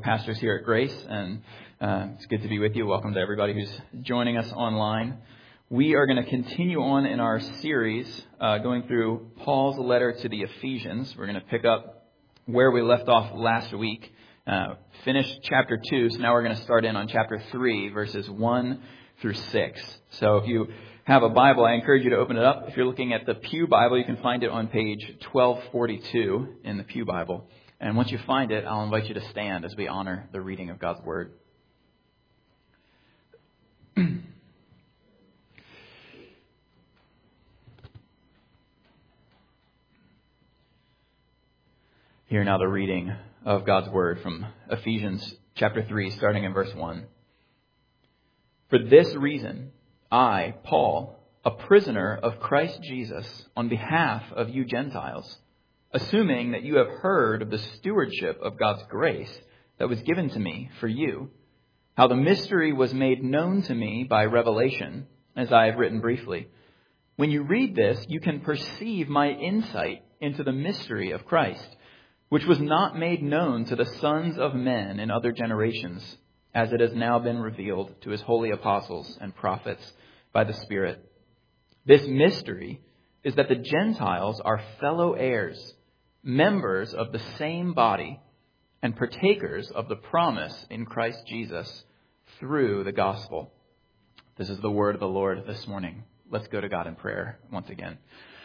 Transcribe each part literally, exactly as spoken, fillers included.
pastors here at Grace, and uh, it's good to be with you. Welcome to everybody who's joining us online. We are going to continue on in our series uh, going through Paul's letter to the Ephesians. We're going to pick up where we left off last week, uh, finished chapter two, so now we're going to start in on chapter three, verses one through six. So if you have a Bible, I encourage you to open it up. If you're looking at the Pew Bible, you can find it on page twelve forty-two in the Pew Bible. And once you find it, I'll invite you to stand as we honor the reading of God's Word. Hear now the reading of God's Word from Ephesians chapter three, starting in verse one. For this reason, I, Paul, a prisoner of Christ Jesus, on behalf of you Gentiles, assuming that you have heard of the stewardship of God's grace that was given to me for you, how the mystery was made known to me by revelation, as I have written briefly. When you read this, you can perceive my insight into the mystery of Christ, which was not made known to the sons of men in other generations, as it has now been revealed to his holy apostles and prophets by the Spirit. This mystery is that the Gentiles are fellow heirs, members of the same body, and partakers of the promise in Christ Jesus through the gospel. This is the word of the Lord this morning. Let's go to God in prayer once again.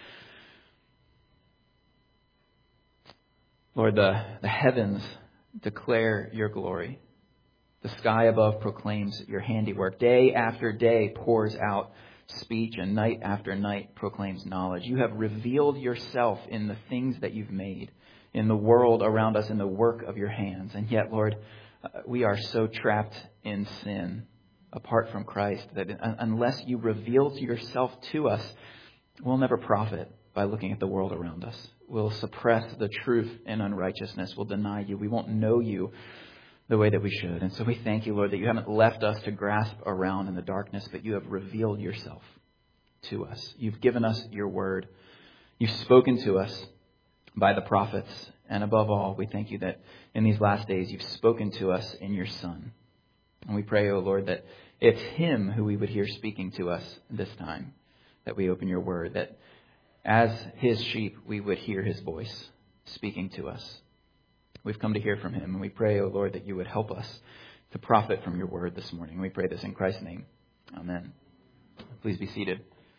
Lord, the, the heavens declare your glory. The sky above proclaims your handiwork. Day after day pours out speech, and night after night proclaims knowledge. You have revealed yourself in the things that you've made, in the world around us, in the work of your hands. And yet, Lord, we are so trapped in sin apart from Christ that unless you reveal yourself to us, we'll never profit by looking at the world around us. We'll suppress the truth in unrighteousness. We'll deny you. We won't know you the way that we should. And so we thank you, Lord, that you haven't left us to grasp around in the darkness, but you have revealed yourself to us. You've given us your word. You've spoken to us by the prophets. And above all, we thank you that in these last days, you've spoken to us in your Son. And we pray, O Lord, that it's him who we would hear speaking to us this time, that we open your word, that as his sheep, we would hear his voice speaking to us. We've come to hear from him, and we pray, O Lord, that you would help us to profit from your word this morning. We pray this in Christ's name. Amen. Please be seated.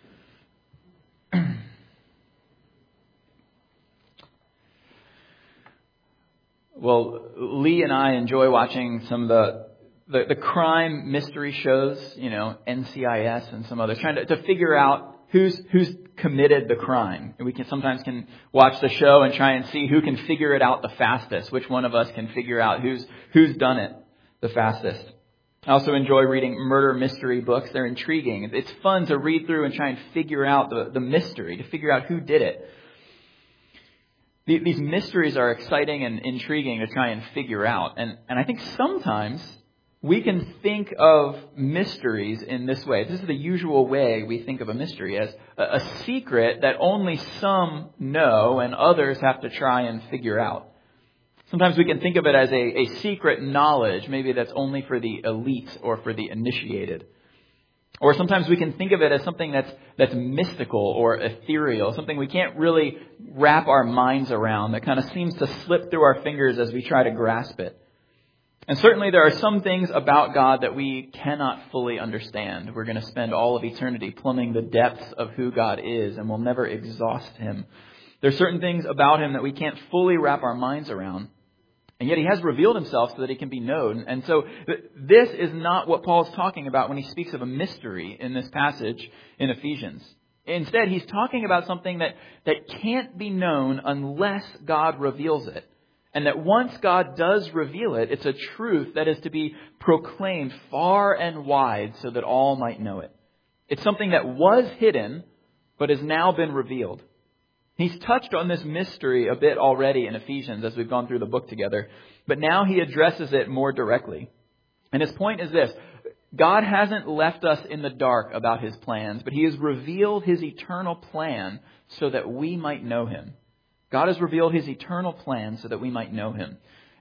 Well, Lee and I enjoy watching some of the, the, the crime mystery shows, you know, N C I S and some others, trying to, to figure out Who's who's committed the crime. And we can sometimes can watch the show and try and see who can figure it out the fastest. Which one of us can figure out who's who's done it the fastest. I also enjoy reading murder mystery books. They're intriguing. It's fun to read through and try and figure out the, the mystery, to figure out who did it. These mysteries are exciting and intriguing to try and figure out. And, and I think sometimes we can think of mysteries in this way. This is the usual way we think of a mystery, as a, a secret that only some know and others have to try and figure out. Sometimes we can think of it as a, a secret knowledge, maybe that's only for the elite or for the initiated. Or sometimes we can think of it as something that's that's mystical or ethereal, something we can't really wrap our minds around, that kind of seems to slip through our fingers as we try to grasp it. And certainly there are some things about God that we cannot fully understand. We're going to spend all of eternity plumbing the depths of who God is, and we'll never exhaust him. There are certain things about him that we can't fully wrap our minds around. And yet he has revealed himself so that he can be known. And so this is not what Paul's talking about when he speaks of a mystery in this passage in Ephesians. Instead, he's talking about something that, that can't be known unless God reveals it. And that once God does reveal it, it's a truth that is to be proclaimed far and wide so that all might know it. It's something that was hidden, but has now been revealed. He's touched on this mystery a bit already in Ephesians as we've gone through the book together, but now he addresses it more directly. And his point is this: God hasn't left us in the dark about his plans, but he has revealed his eternal plan so that we might know him. God has revealed his eternal plan so that we might know him.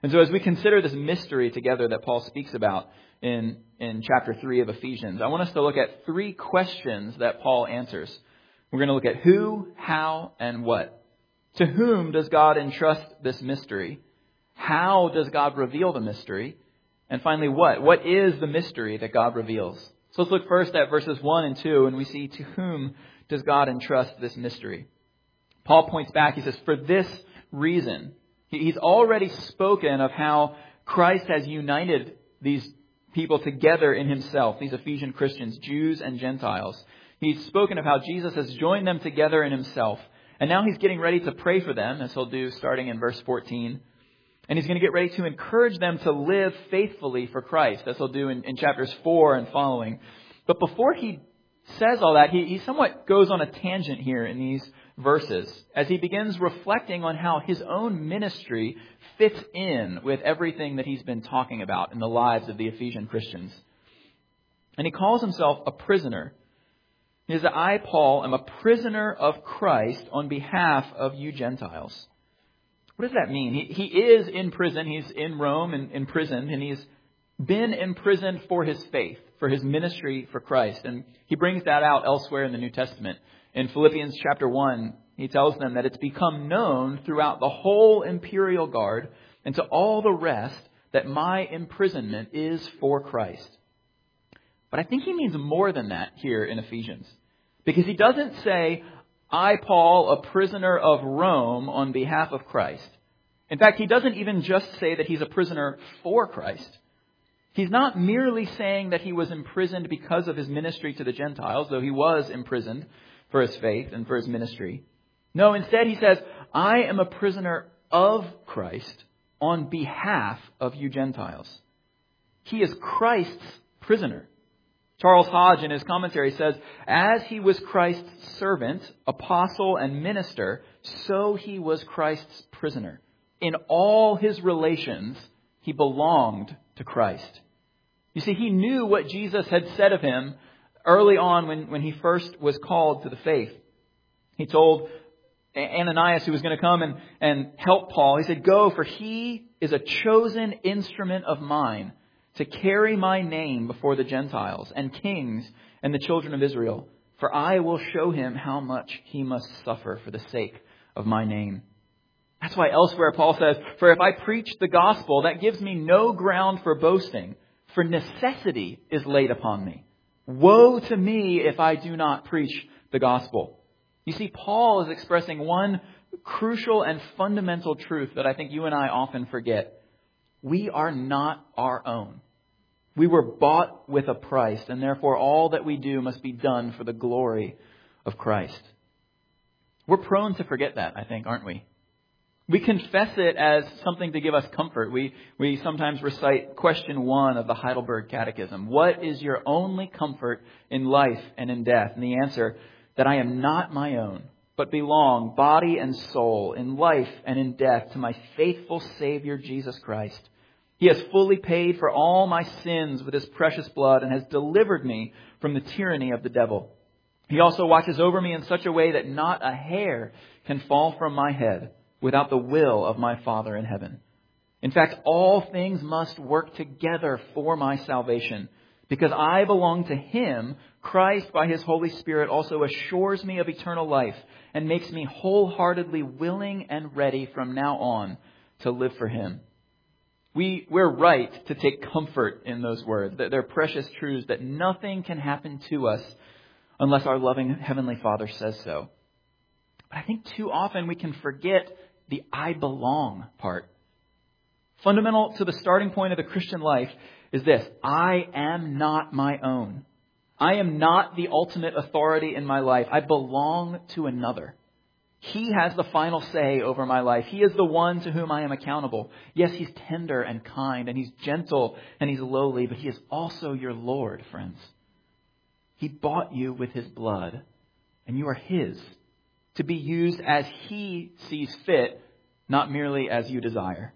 And so as we consider this mystery together that Paul speaks about in, in chapter three of Ephesians, I want us to look at three questions that Paul answers. We're going to look at who, how, and what. To whom does God entrust this mystery? How does God reveal the mystery? And finally, what? What is the mystery that God reveals? So let's look first at verses one and two, and we see to whom does God entrust this mystery? Paul points back, he says, for this reason. He's already spoken of how Christ has united these people together in himself, these Ephesian Christians, Jews and Gentiles. He's spoken of how Jesus has joined them together in himself. And now he's getting ready to pray for them, as he'll do starting in verse fourteen. And he's going to get ready to encourage them to live faithfully for Christ, as he'll do in, in chapters four and following. But before he says all that, he, he somewhat goes on a tangent here in these verses, as he begins reflecting on how his own ministry fits in with everything that he's been talking about in the lives of the Ephesian Christians. And he calls himself a prisoner. He says, I, Paul, am a prisoner of Christ on behalf of you Gentiles. What does that mean? He, he is in prison. He's in Rome and imprisoned, and he's been imprisoned for his faith, for his ministry for Christ. And he brings that out elsewhere in the New Testament. In Philippians chapter one, he tells them that it's become known throughout the whole imperial guard and to all the rest that my imprisonment is for Christ. But I think he means more than that here in Ephesians. Because he doesn't say, I, Paul, a prisoner of Rome on behalf of Christ. In fact, he doesn't even just say that he's a prisoner for Christ. He's not merely saying that he was imprisoned because of his ministry to the Gentiles, though he was imprisoned for his faith and for his ministry. No, instead he says, I am a prisoner of Christ on behalf of you Gentiles. He is Christ's prisoner. Charles Hodge in his commentary says, as he was Christ's servant, apostle, and minister, so he was Christ's prisoner. In all his relations, he belonged to Christ. You see, he knew what Jesus had said of him early on when, when he first was called to the faith. He told Ananias, who was going to come and, and help Paul, he said, go, for he is a chosen instrument of mine to carry my name before the Gentiles and kings and the children of Israel. For I will show him how much he must suffer for the sake of my name. That's why elsewhere Paul says, for if I preach the gospel, that gives me no ground for boasting, for necessity is laid upon me. Woe to me if I do not preach the gospel. You see, Paul is expressing one crucial and fundamental truth that I think you and I often forget. We are not our own. We were bought with a price, and therefore all that we do must be done for the glory of Christ. We're prone to forget that, I think, aren't we? We confess it as something to give us comfort. We we sometimes recite question one of the Heidelberg Catechism. What is your only comfort in life and in death? And the answer, that I am not my own, but belong, body and soul, in life and in death, to my faithful Savior, Jesus Christ. He has fully paid for all my sins with his precious blood and has delivered me from the tyranny of the devil. He also watches over me in such a way that not a hair can fall from my head without the will of my Father in heaven. In fact, all things must work together for my salvation. Because I belong to him, Christ, by his Holy Spirit, also assures me of eternal life and makes me wholeheartedly willing and ready from now on to live for him. We, we're right to take comfort in those words, that they're precious truths, that nothing can happen to us unless our loving Heavenly Father says so. But I think too often we can forget the I belong part. Fundamental to the starting point of the Christian life is this: I am not my own. I am not the ultimate authority in my life. I belong to another. He has the final say over my life. He is the one to whom I am accountable. Yes, he's tender and kind, and he's gentle and he's lowly, but he is also your Lord, friends. He bought you with his blood, and you are his, to be used as he sees fit, not merely as you desire.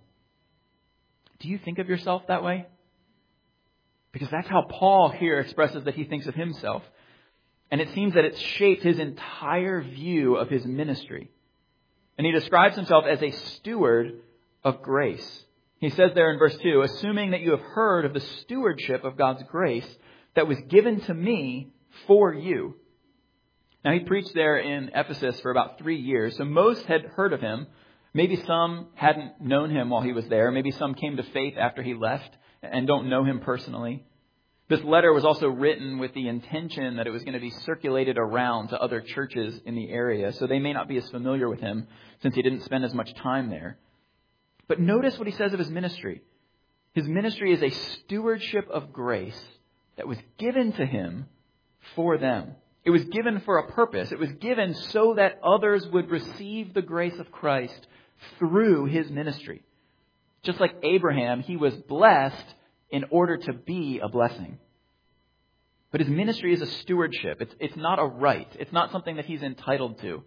Do you think of yourself that way? Because that's how Paul here expresses that he thinks of himself. And it seems that it's shaped his entire view of his ministry. And he describes himself as a steward of grace. He says there in verse two, assuming that you have heard of the stewardship of God's grace that was given to me for you. Now, he preached there in Ephesus for about three years, so most had heard of him. Maybe some hadn't known him while he was there. Maybe some came to faith after he left and don't know him personally. This letter was also written with the intention that it was going to be circulated around to other churches in the area, so they may not be as familiar with him since he didn't spend as much time there. But notice what he says of his ministry. His ministry is a stewardship of grace that was given to him for them. It was given for a purpose. It was given so that others would receive the grace of Christ through his ministry. Just like Abraham, he was blessed in order to be a blessing. But his ministry is a stewardship. It's, it's not a right. It's not something that he's entitled to.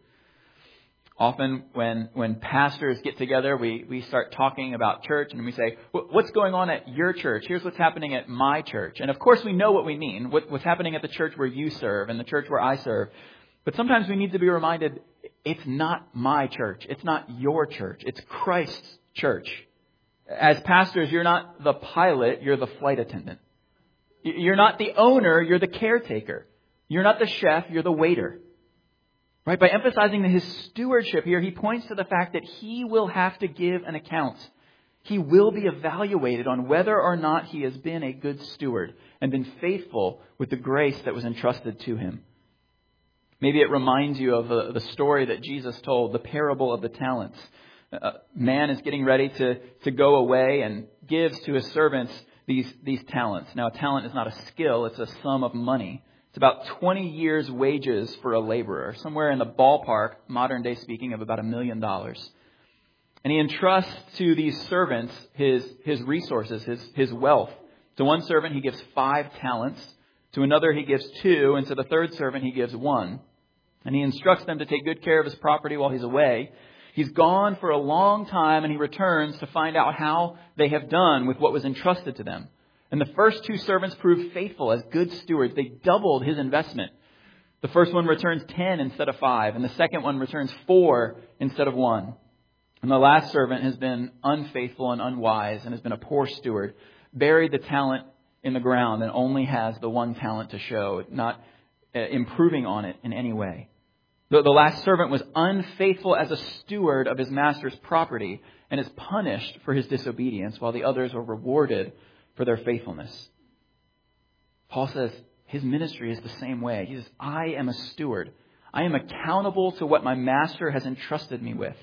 Often when when pastors get together, we, we start talking about church and we say, what's going on at your church? Here's what's happening at my church. And of course we know what we mean, what, what's happening at the church where you serve and the church where I serve. But sometimes we need to be reminded, it's not my church. It's not your church. It's Christ's church. As pastors, you're not the pilot, you're the flight attendant. You're not the owner, you're the caretaker. You're not the chef, you're the waiter. Right? By emphasizing his stewardship here, he points to the fact that he will have to give an account. He will be evaluated on whether or not he has been a good steward and been faithful with the grace that was entrusted to him. Maybe it reminds you of the, the story that Jesus told, the parable of the talents. A man is getting ready to, to go away and gives to his servants these, these talents. Now, a talent is not a skill, it's a sum of money. It's about twenty years' wages for a laborer, somewhere in the ballpark, modern day speaking, of about a million dollars. And he entrusts to these servants his, his resources, his, his wealth. To one servant, he gives five talents. To another, he gives two. And to the third servant, he gives one. And he instructs them to take good care of his property while he's away. He's gone for a long time and he returns to find out how they have done with what was entrusted to them. And the first two servants proved faithful as good stewards. They doubled his investment. The first one returns ten instead of five, and the second one returns four instead of one. And the last servant has been unfaithful and unwise and has been a poor steward, buried the talent in the ground and only has the one talent to show, not improving on it in any way. The, the last servant was unfaithful as a steward of his master's property and is punished for his disobedience, while the others are rewarded for their faithfulness. Paul says his ministry is the same way. He says, I am a steward. I am accountable to what my master has entrusted me with.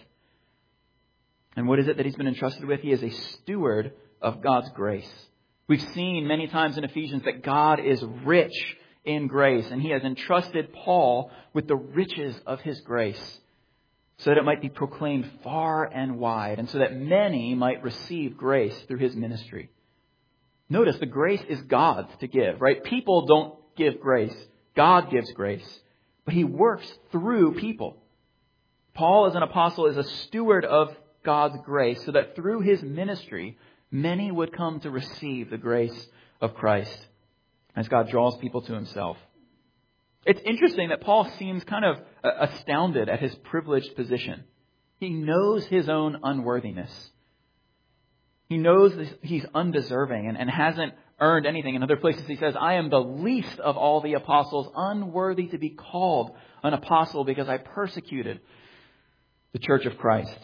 And what is it that he's been entrusted with? He is a steward of God's grace. We've seen many times in Ephesians that God is rich in grace, and he has entrusted Paul with the riches of his grace so that it might be proclaimed far and wide, and so that many might receive grace through his ministry. Notice the grace is God's to give, right? People don't give grace. God gives grace. But he works through people. Paul as an apostle is a steward of God's grace so that through his ministry, many would come to receive the grace of Christ as God draws people to himself. It's interesting that Paul seems kind of astounded at his privileged position. He knows his own unworthiness. He knows he's undeserving and, and hasn't earned anything. In other places he says, I am the least of all the apostles, unworthy to be called an apostle because I persecuted the church of Christ.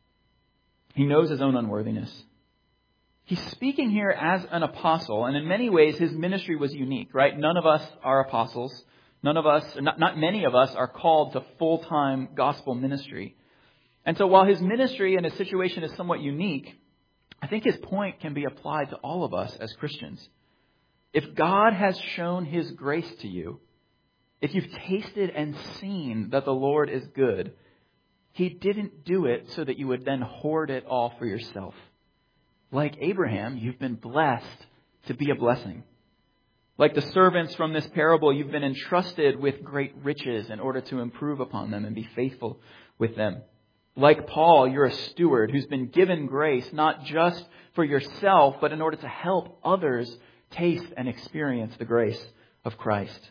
He knows his own unworthiness. He's speaking here as an apostle, and in many ways his ministry was unique, right? None of us are apostles. None of us, not, not many of us are called to full-time gospel ministry. And so while his ministry and his situation is somewhat unique, I think his point can be applied to all of us as Christians. If God has shown his grace to you, if you've tasted and seen that the Lord is good, he didn't do it so that you would then hoard it all for yourself. Like Abraham, you've been blessed to be a blessing. Like the servants from this parable, you've been entrusted with great riches in order to improve upon them and be faithful with them. Like Paul, you're a steward who's been given grace, not just for yourself, but in order to help others taste and experience the grace of Christ.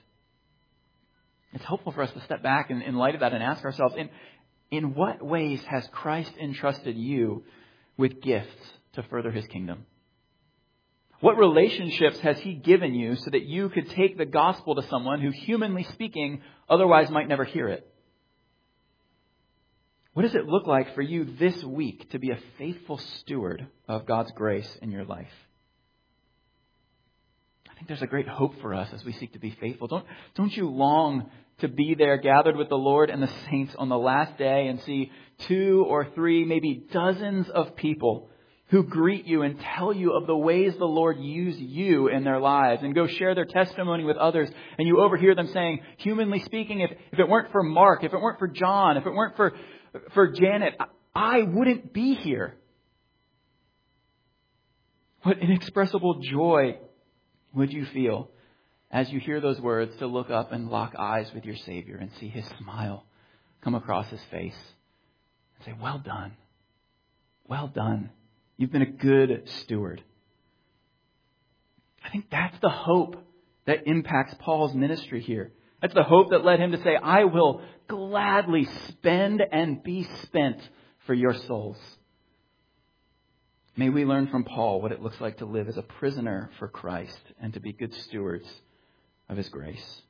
It's helpful for us to step back in, in light of that and ask ourselves, in, in what ways has Christ entrusted you with gifts to further his kingdom? What relationships has he given you so that you could take the gospel to someone who, humanly speaking, otherwise might never hear it? What does it look like for you this week to be a faithful steward of God's grace in your life? I think there's a great hope for us as we seek to be faithful. Don't, don't you long to be there gathered with the Lord and the saints on the last day and see two or three, maybe dozens of people who greet you and tell you of the ways the Lord used you in their lives, and go share their testimony with others, and you overhear them saying, humanly speaking, if, if it weren't for Mark, if it weren't for John, if it weren't for, for Janet, I wouldn't be here. What inexpressible joy would you feel as you hear those words, to look up and lock eyes with your Savior and see his smile come across his face and say, well done, well done. You've been a good steward. I think that's the hope that impacts Paul's ministry here. That's the hope that led him to say, I will gladly spend and be spent for your souls. May we learn from Paul what it looks like to live as a prisoner for Christ and to be good stewards of his grace.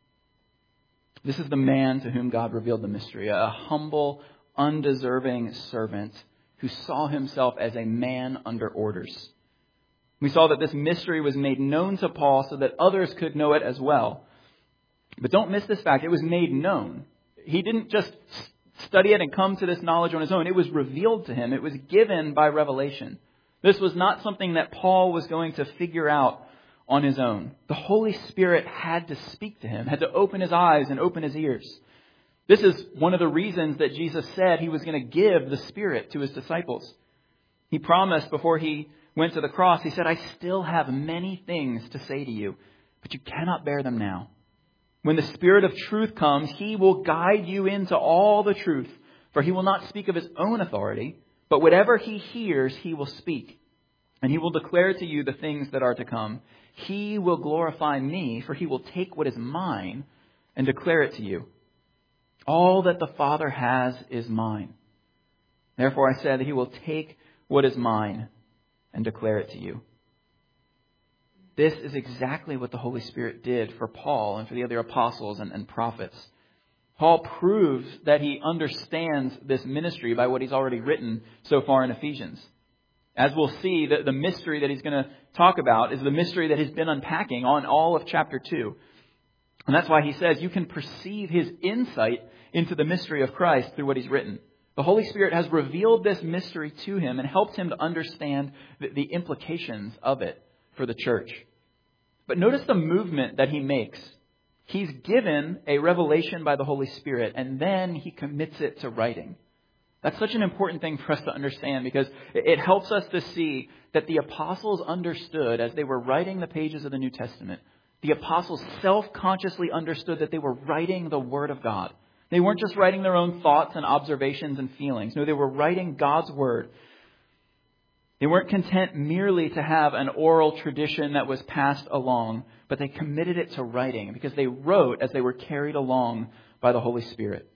This is the man to whom God revealed the mystery, a humble, undeserving servant who saw himself as a man under orders. We saw that this mystery was made known to Paul so that others could know it as well. But don't miss this fact. It was made known. He didn't just study it and come to this knowledge on his own. It was revealed to him. It was given by revelation. This was not something that Paul was going to figure out on his own. The Holy Spirit had to speak to him, had to open his eyes and open his ears. This is one of the reasons that Jesus said he was going to give the Spirit to his disciples. He promised before he went to the cross, he said, I still have many things to say to you, but you cannot bear them now. When the Spirit of truth comes, he will guide you into all the truth, for he will not speak of his own authority, but whatever he hears, he will speak. And he will declare to you the things that are to come. He will glorify me, for he will take what is mine and declare it to you. All that the Father has is mine. Therefore I said that he will take what is mine and declare it to you. This is exactly what the Holy Spirit did for Paul and for the other apostles and, and prophets. Paul proves that he understands this ministry by what he's already written so far in Ephesians. As we'll see, the, the mystery that he's going to talk about is the mystery that he's been unpacking on all of chapter two. And that's why he says you can perceive his insight into the mystery of Christ through what he's written. The Holy Spirit has revealed this mystery to him and helped him to understand the, the implications of it for the church. But notice the movement that he makes. He's given a revelation by the Holy Spirit, and then he commits it to writing. That's such an important thing for us to understand, because it helps us to see that the apostles understood as they were writing the pages of the New Testament. The apostles self-consciously understood that they were writing the Word of God. They weren't just writing their own thoughts and observations and feelings. No, they were writing God's Word. They weren't content merely to have an oral tradition that was passed along, but they committed it to writing because they wrote as they were carried along by the Holy Spirit.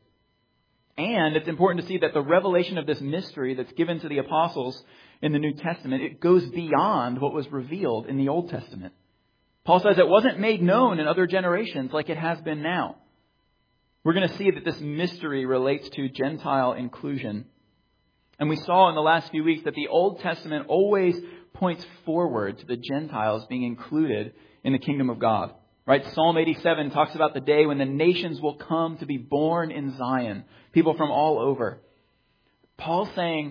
And it's important to see that the revelation of this mystery that's given to the apostles in the New Testament, it goes beyond what was revealed in the Old Testament. Paul says it wasn't made known in other generations like it has been now. We're going to see that this mystery relates to Gentile inclusion. And we saw in the last few weeks that the Old Testament always points forward to the Gentiles being included in the kingdom of God. Right? Psalm eighty-seven talks about the day when the nations will come to be born in Zion. People from all over. Paul's saying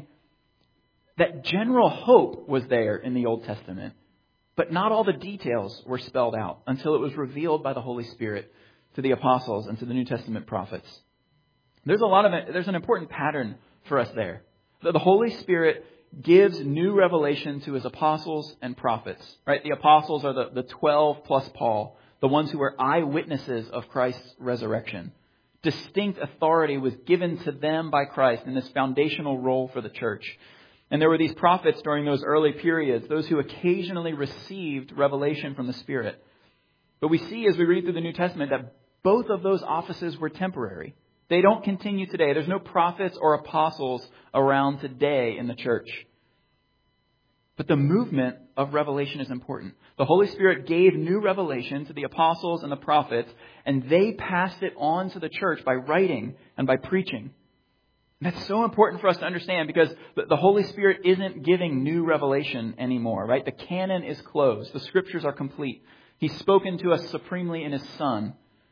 that general hope was there in the Old Testament, but not all the details were spelled out until it was revealed by the Holy Spirit to the apostles and to the New Testament prophets. There's a lot of there's an important pattern for us there. The Holy Spirit gives new revelation to his apostles and prophets. Right? The apostles are the, the twelve plus Paul, the ones who were eyewitnesses of Christ's resurrection. Distinct authority was given to them by Christ in this foundational role for the church. And there were these prophets during those early periods, those who occasionally received revelation from the Spirit. But we see as we read through the New Testament that both of those offices were temporary. They don't continue today. There's no prophets or apostles around today in the church. But the movement of revelation is important. The Holy Spirit gave new revelation to the apostles and the prophets, and they passed it on to the church by writing and by preaching. And that's so important for us to understand because the Holy Spirit isn't giving new revelation anymore, right? The canon is closed. The scriptures are complete. He's spoken to us supremely in His Son.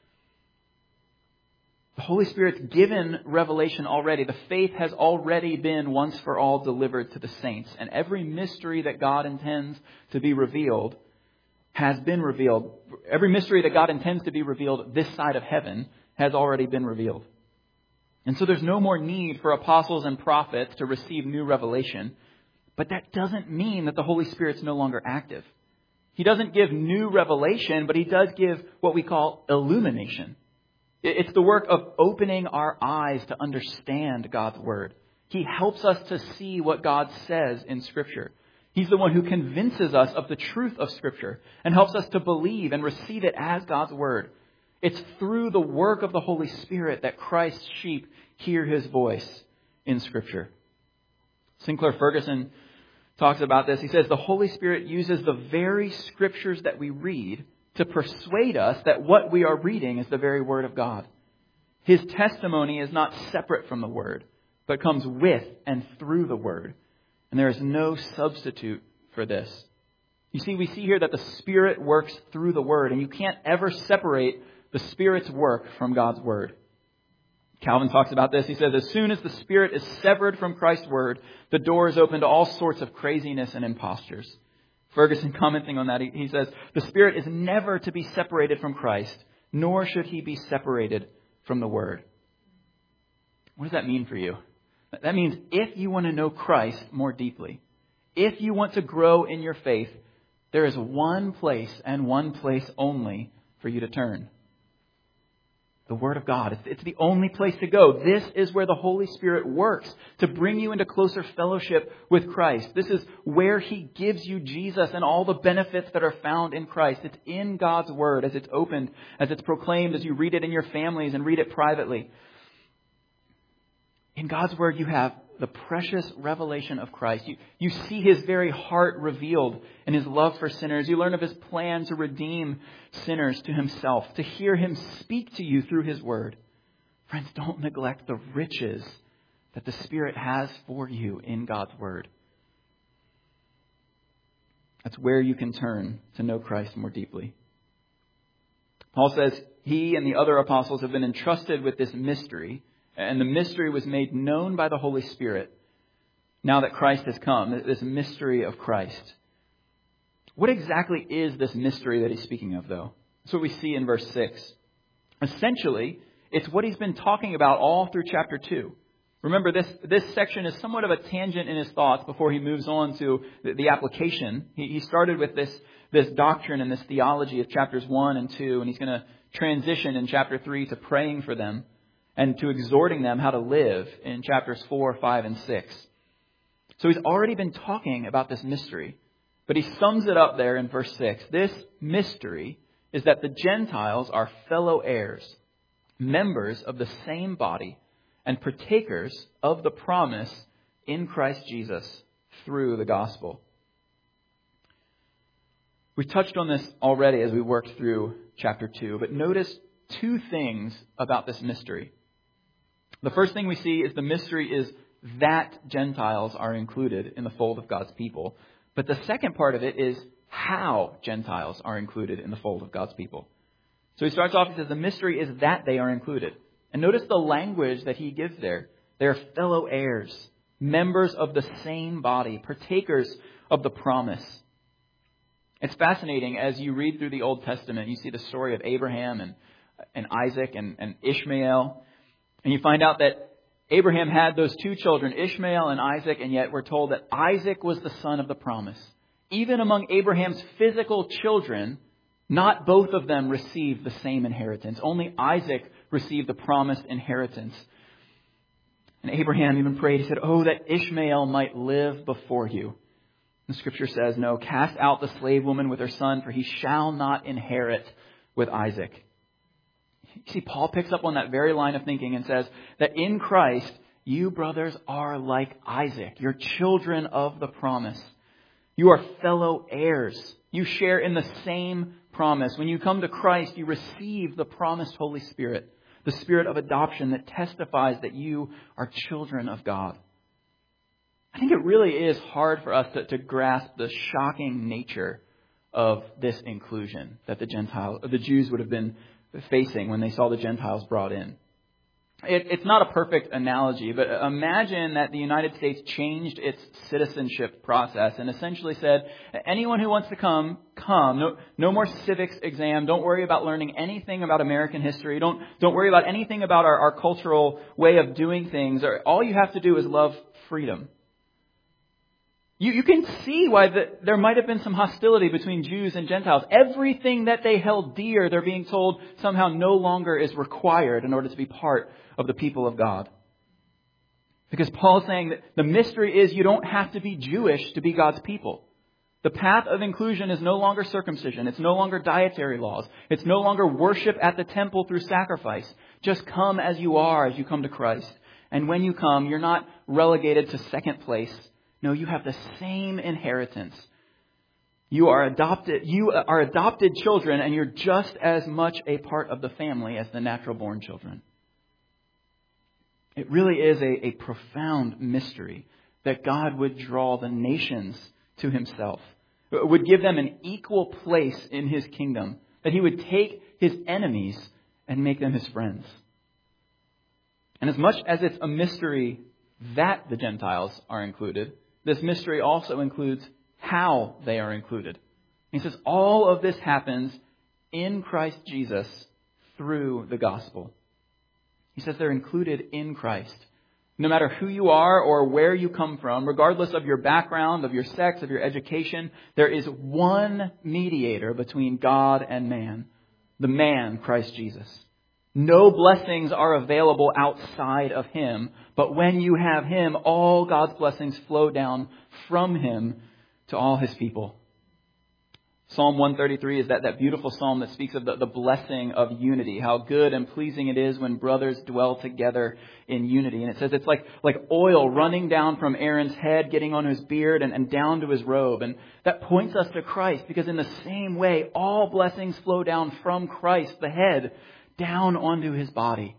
The Holy Spirit's given revelation already. The faith has already been once for all delivered to the saints. And every mystery that God intends to be revealed has been revealed. Every mystery that God intends to be revealed this side of heaven has already been revealed. And so there's no more need for apostles and prophets to receive new revelation. But that doesn't mean that the Holy Spirit's no longer active. He doesn't give new revelation, but He does give what we call illumination. It's the work of opening our eyes to understand God's Word. He helps us to see what God says in Scripture. He's the one who convinces us of the truth of Scripture and helps us to believe and receive it as God's Word. It's through the work of the Holy Spirit that Christ's sheep hear His voice in Scripture. Sinclair Ferguson talks about this. He says, the Holy Spirit uses the very Scriptures that we read to persuade us that what we are reading is the very Word of God. His testimony is not separate from the Word, but comes with and through the Word. And there is no substitute for this. You see, we see here that the Spirit works through the Word, and you can't ever separate the Spirit's work from God's Word. Calvin talks about this. He says, as soon as the Spirit is severed from Christ's Word, the door is open to all sorts of craziness and impostures. Ferguson, commenting on that, he, he says, the Spirit is never to be separated from Christ, nor should He be separated from the Word. What does that mean for you? That means if you want to know Christ more deeply, if you want to grow in your faith, there is one place and one place only for you to turn. The Word of God. It's, it's the only place to go. This is where the Holy Spirit works to bring you into closer fellowship with Christ. This is where He gives you Jesus and all the benefits that are found in Christ. It's in God's Word as it's opened, as it's proclaimed, as you read it in your families and read it privately. In God's Word, you have the precious revelation of Christ. You, you see His very heart revealed in His love for sinners. You learn of His plan to redeem sinners to Himself, to hear Him speak to you through His Word. Friends, don't neglect the riches that the Spirit has for you in God's Word. That's where you can turn to know Christ more deeply. Paul says he and the other apostles have been entrusted with this mystery. And the mystery was made known by the Holy Spirit now that Christ has come, this mystery of Christ. What exactly is this mystery that he's speaking of, though? That's what we see in verse six. Essentially, it's what he's been talking about all through chapter two. Remember, this, this section is somewhat of a tangent in his thoughts before he moves on to the, the application. He, he started with this, this doctrine and this theology of chapters one and two, and he's going to transition in chapter three to praying for them and to exhorting them how to live in chapters four, five, and six. So he's already been talking about this mystery, but he sums it up there in verse six. This mystery is that the Gentiles are fellow heirs, members of the same body, and partakers of the promise in Christ Jesus through the gospel. We touched on this already as we worked through chapter two, but notice two things about this mystery. The first thing we see is the mystery is that Gentiles are included in the fold of God's people. But the second part of it is how Gentiles are included in the fold of God's people. So he starts off, he says, the mystery is that they are included. And notice the language that he gives there. They're fellow heirs, members of the same body, partakers of the promise. It's fascinating as you read through the Old Testament, you see the story of Abraham and, and Isaac and, and Ishmael. And you find out that Abraham had those two children, Ishmael and Isaac, and yet we're told that Isaac was the son of the promise. Even among Abraham's physical children, not both of them received the same inheritance. Only Isaac received the promised inheritance. And Abraham even prayed, he said, oh, that Ishmael might live before you. The scripture says, no, cast out the slave woman with her son, for he shall not inherit with Isaac. You see, Paul picks up on that very line of thinking and says that in Christ, you brothers are like Isaac. You're children of the promise. You are fellow heirs. You share in the same promise. When you come to Christ, you receive the promised Holy Spirit, the Spirit of adoption that testifies that you are children of God. I think it really is hard for us to, to grasp the shocking nature of this inclusion that the Gentiles, the Jews would have been facing when they saw the Gentiles brought in. It, it's not a perfect analogy, but imagine that the United States changed its citizenship process and essentially said, anyone who wants to come, come. No, no more civics exam. Don't worry about learning anything about American history. Don't, don't worry about anything about our, our cultural way of doing things. All you have to do is love freedom. You, you can see why the, there might have been some hostility between Jews and Gentiles. Everything that they held dear, they're being told somehow no longer is required in order to be part of the people of God. Because Paul's saying that the mystery is you don't have to be Jewish to be God's people. The path of inclusion is no longer circumcision. It's no longer dietary laws. It's no longer worship at the temple through sacrifice. Just come as you are as you come to Christ. And when you come, you're not relegated to second place. No, you have the same inheritance. You are adopted, you are adopted children, and you're just as much a part of the family as the natural born children. It really is a, a profound mystery that God would draw the nations to himself, would give them an equal place in his kingdom, that he would take his enemies and make them his friends. And as much as it's a mystery that the Gentiles are included, this mystery also includes how they are included. He says all of this happens in Christ Jesus through the gospel. He says they're included in Christ. No matter who you are or where you come from, regardless of your background, of your sex, of your education, there is one mediator between God and man, the man, Christ Jesus. No blessings are available outside of him, but when you have him, all God's blessings flow down from him to all his people. Psalm one thirty-three is that, that beautiful psalm that speaks of the, the blessing of unity, how good and pleasing it is when brothers dwell together in unity. And it says it's like, like oil running down from Aaron's head, getting on his beard and, and down to his robe. And that points us to Christ, because in the same way, all blessings flow down from Christ, the head, down onto his body.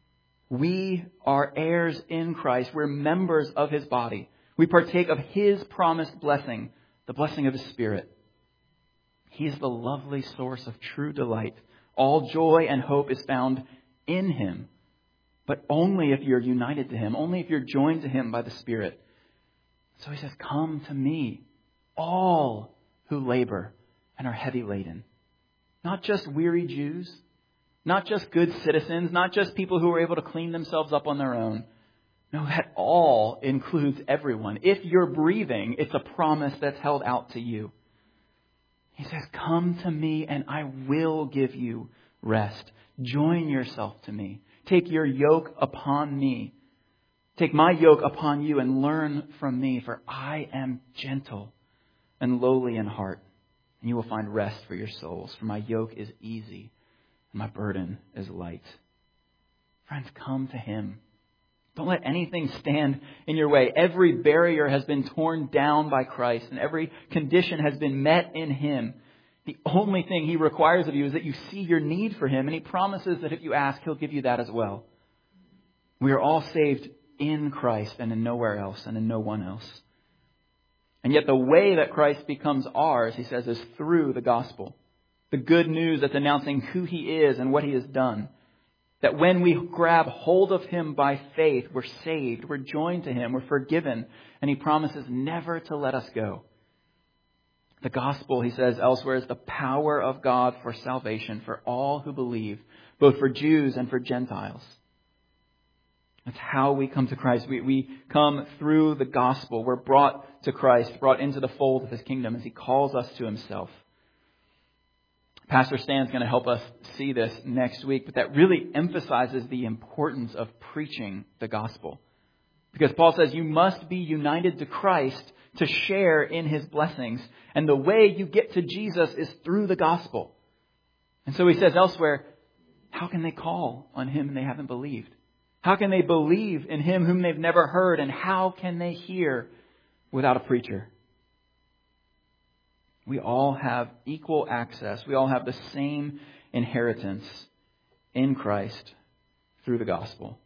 We are heirs in Christ. We're members of his body. We partake of his promised blessing, the blessing of his Spirit. He is the lovely source of true delight. All joy and hope is found in him, but only if you're united to him, only if you're joined to him by the Spirit. So he says, come to me, all who labor and are heavy laden. Not just weary Jews, not just good citizens, not just people who are able to clean themselves up on their own. No, that all includes everyone. If you're breathing, it's a promise that's held out to you. He says, come to me and I will give you rest. Join yourself to me. Take your yoke upon me. Take my yoke upon you and learn from me, for I am gentle and lowly in heart, and you will find rest for your souls. For my yoke is easy and my burden is light. Friends, come to him. Don't let anything stand in your way. Every barrier has been torn down by Christ, and every condition has been met in him. The only thing he requires of you is that you see your need for him, and he promises that if you ask, he'll give you that as well. We are all saved in Christ and in nowhere else and in no one else. And yet the way that Christ becomes ours, he says, is through the gospel. The good news that's announcing who he is and what he has done. That when we grab hold of him by faith, we're saved, we're joined to him, we're forgiven, and he promises never to let us go. The gospel, he says elsewhere, is the power of God for salvation for all who believe, both for Jews and for Gentiles. That's how we come to Christ. We, we come through the gospel. We're brought to Christ, brought into the fold of his kingdom as he calls us to himself. Pastor Stan's going to help us see this next week, but that really emphasizes the importance of preaching the gospel. Because Paul says you must be united to Christ to share in his blessings. And the way you get to Jesus is through the gospel. And so he says elsewhere, how can they call on him they haven't believed? How can they believe in him whom they've never heard? And how can they hear without a preacher? We all have equal access. We all have the same inheritance in Christ through the gospel.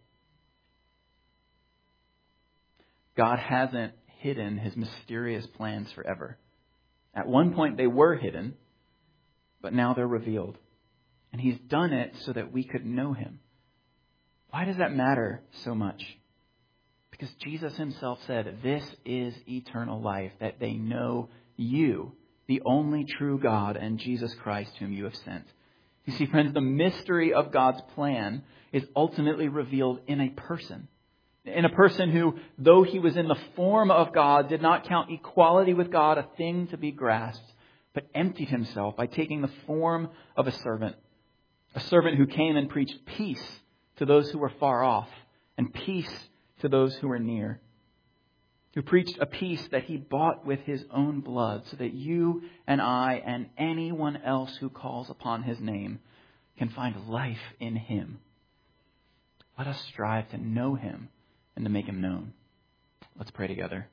God hasn't hidden his mysterious plans forever. At one point they were hidden, but now they're revealed. And he's done it so that we could know him. Why does that matter so much? Because Jesus himself said, this is eternal life, that they know you, the only true God, and Jesus Christ whom you have sent. You see, friends, the mystery of God's plan is ultimately revealed in a person. In a person who, though he was in the form of God, did not count equality with God a thing to be grasped, but emptied himself by taking the form of a servant. A servant who came and preached peace to those who were far off and peace to those who were near. Who preached a peace that he bought with his own blood so that you and I and anyone else who calls upon his name can find life in him. Let us strive to know him and to make him known. Let's pray together.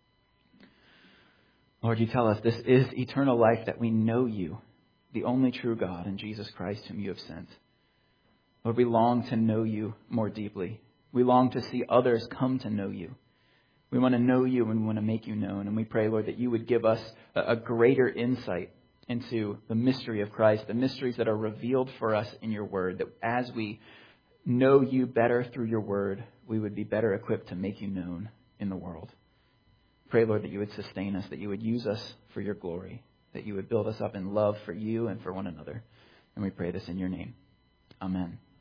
Lord, you tell us this is eternal life, that we know you, the only true God, and Jesus Christ whom you have sent. Lord, we long to know you more deeply. We long to see others come to know you. We want to know you and we want to make you known. And we pray, Lord, that you would give us a greater insight into the mystery of Christ, the mysteries that are revealed for us in your word, that as we know you better through your word, we would be better equipped to make you known in the world. Pray, Lord, that you would sustain us, that you would use us for your glory, that you would build us up in love for you and for one another. And we pray this in your name. Amen.